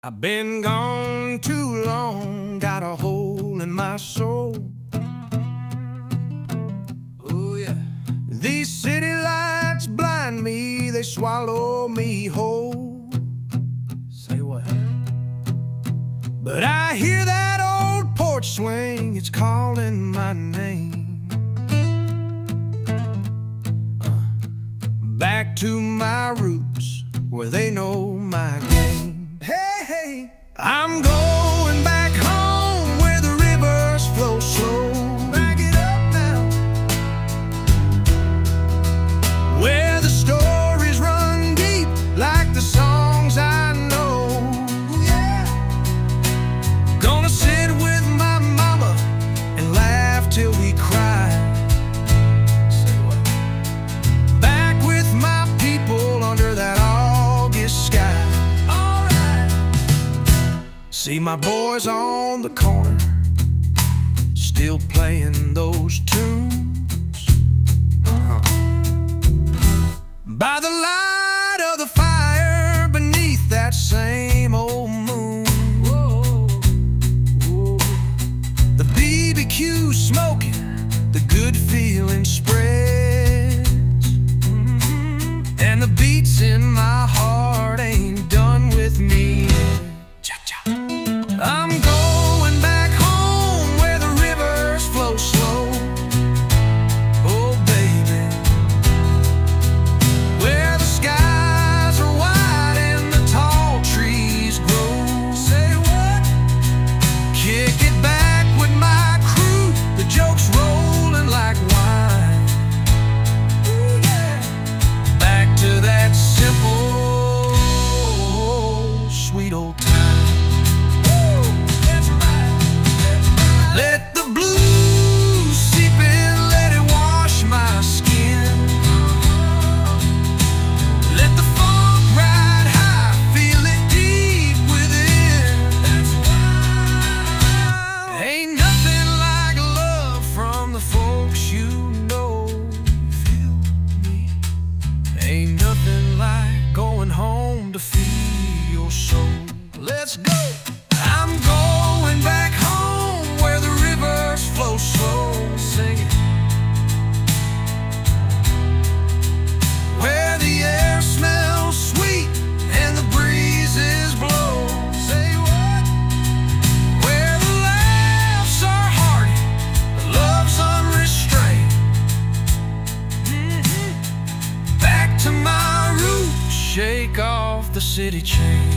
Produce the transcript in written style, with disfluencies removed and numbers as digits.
I've been gone too long, got a hole in my soul. Oh yeah. These city lights blind me, they swallow me whole. Say what? But I hear that old porch swing, it's calling my name. Back to my roots, where they know my game. Hey, hey, I'm going back home, where the rivers flow slow. Back it up now. Where the stories run deep, like the songs I know. Yeah. Gonna sit with my mama and laugh till we cry. Under that August sky. Alright. See my boys on the corner, still playing those tunes. By the light of the fire, beneath that same old moon. Whoa. Whoa. The BBQ smoking, the good feeling spreads. And the beats in my heart ain't done with me. Cha-cha. I'm going back home, where the rivers flow slow. Oh baby, where the skies are wide and the tall trees grow. Say what? Kick it back with my crew, the jokes rolling like wine. Ooh, yeah. Back to that simple, sweet old time. Woo! That's right. That's right. Let the blues seep in, let it wash my skin. Let the funk ride high, feel it deep within. That's right. Ain't nothing like love from the folks you know. Feel me? Ain't nothing like going home to feed your soul. Let's go! I'm going back home, where the rivers flow slow. Sing it. Where the air smells sweet and the breezes blow. Say what? Where the laughs are hearty, the love's unrestrained. Back to my roots, shake off the city chain.